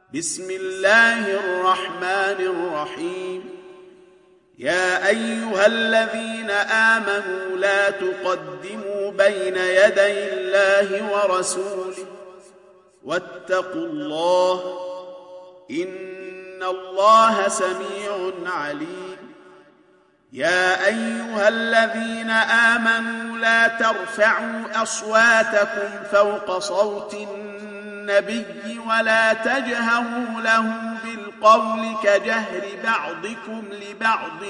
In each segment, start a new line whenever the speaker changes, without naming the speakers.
بسم الله الرحمن الرحيم. يا أيها الذين آمنوا لا تقدموا بين يدي الله ورسوله واتقوا الله إن الله سميع عليم. يا أيها الذين آمنوا لا ترفعوا أصواتكم فوق صوت النبي ولا تجهروا له بالقول كجهر بعضكم لبعض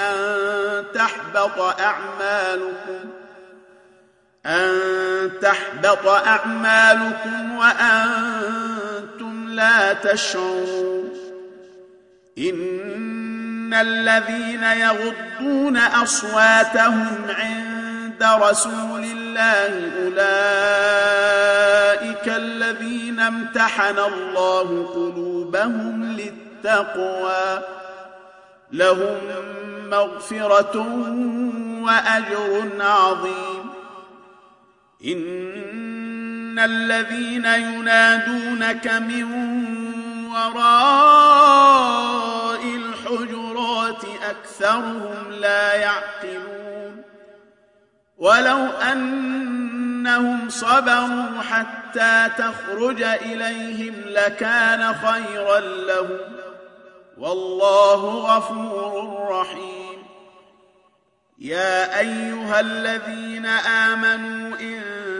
أن تحبط أعمالكم وأنتم لا تشعرون. إن الذين يغضون أصواتهم عند رسول الله أولئك الذين امتحن الله قلوبهم للتقوى لهم مغفرة وأجر عظيم. إن الذين ينادونك من وراء الحجرات أكثرهم لا يعقلون. ولو أنهم صبروا حتى تخرج إليهم لكان خيرا لهم والله غفور رحيم. يا أيها الذين آمنوا إن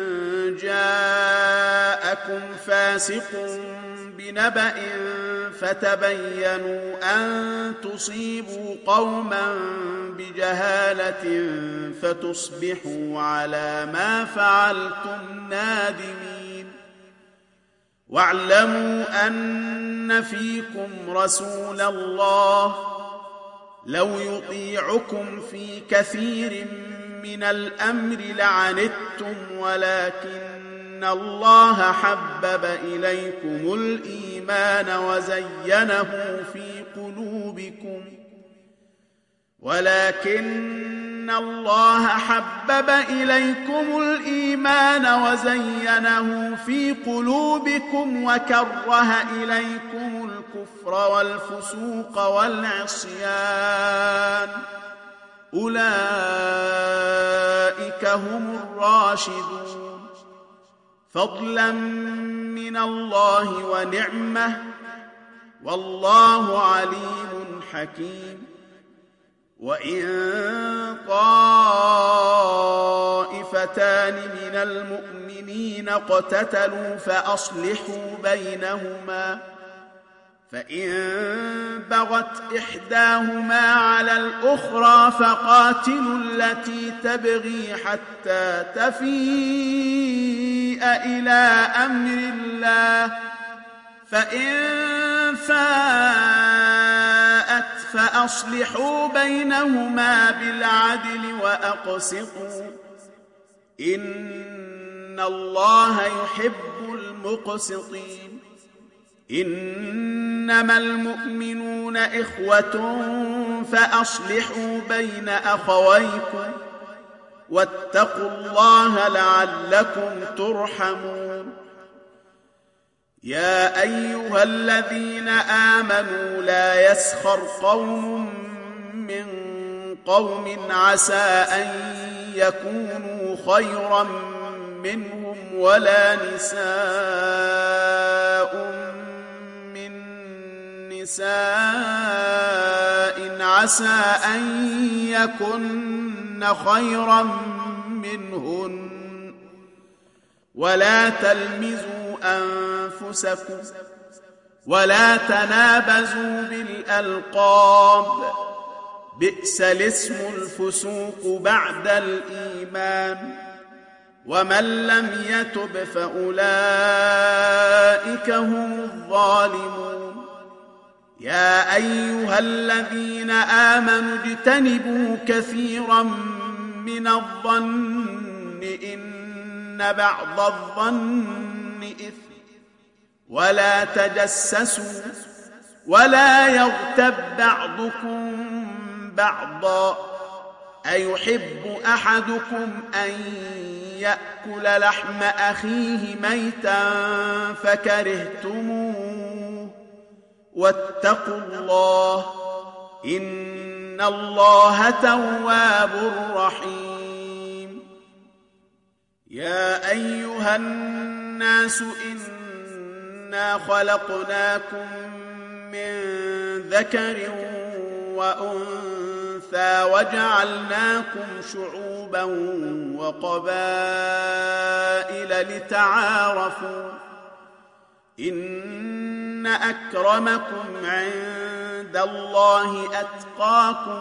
جاءكم فاسق بنبأ فتبينوا أن تصيبوا قوما بجهالة فتصبحوا على ما فعلتم نادمين. واعلموا أن فيكم رسول الله لو يطيعكم في كثير من الأمر لعنتم ولكن الله حبب إليكم الإيمان وزينه في قلوبكم وكره إليكم الكفر والفسوق والعصيان أولئك هم الراشدون فضلا من الله ونعمة والله عليم حكيم. وإن طائفتان من المؤمنين اقتتلوا فأصلحوا بينهما فإن بغت إحداهما على الأخرى فقاتلوا التي تبغي حتى تفيء إلى أمر الله فإن فاءت فأصلحوا بينهما بالعدل وأقسطوا إن الله يحب المقسطين. إنما المؤمنون إخوة فأصلحوا بين أخويكم واتقوا الله لعلكم ترحمون. يا أيها الذين آمنوا لا يسخر قوم من قوم عسى أن يكونوا خيرا منهم ولا نساء من نساء عسى أن يكن خيرا منهن ولا تلمزوا أنفسكم ولا تنابزوا بالألقاب بئس الاسم الفسوق بعد الإيمان ومن لم يتب فأولئك هم الظالمون. يا أيها الذين آمنوا اجتنبوا كثيرا من الظن إن بعض الظن إثم ولا تجسسوا ولا يغتب بعضكم بعضا أيحب أحدكم أن يأكل لحم أخيه ميتا فكرهتموه واتقوا الله إن الله تواب رحيم. يا أيها الناس إنا خلقناكم من ذكر وأنثى وجعلناكم شعوبا وقبائل لتعارفوا إن أكرمكم عند الله أتقاكم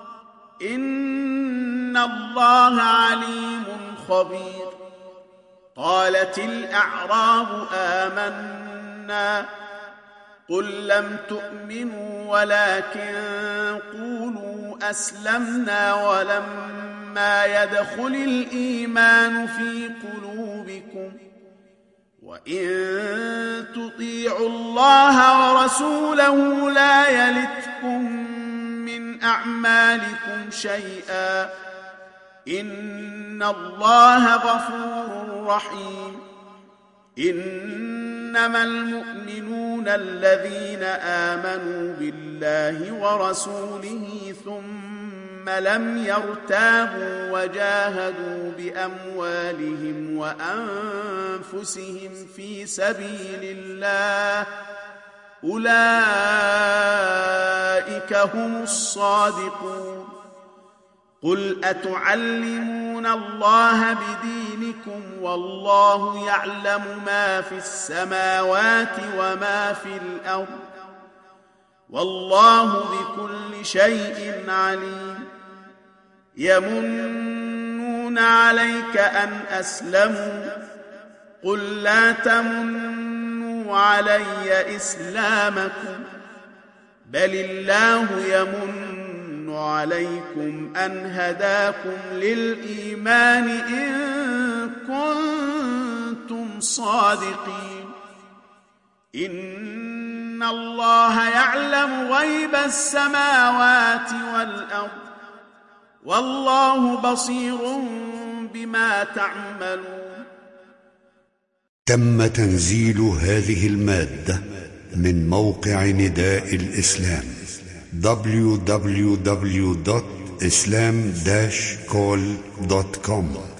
إن الله عليم خبير. قالت الأعراب آمنا قل لم تؤمنوا ولكن قولوا أسلمنا ولما يدخل الإيمان في قلوبكم وإن تطيعوا الله ورسوله لا يلتكم من أعمالكم شيئا إن الله غفور رحيم. إنما المؤمنون الذين آمنوا بالله ورسوله ثم لم يرتابوا وجاهدوا بأموالهم وأنفسهم في سبيل الله أولئك هم الصادقون. قل أتعلمون الله بدينكم والله يعلم ما في السماوات وما في الأرض والله بكل شيء عليم. يمنون عليك أن أسلموا قل لا تمنوا علي إسلامكم بل الله يمن عليكم أن هداكم للإيمان إن كنتم صادقين. إن الله يعلم غيب السماوات والأرض والله بصير بما تعملون.
تم تنزيل هذه المادة من موقع نداء الإسلام www.islam-call.com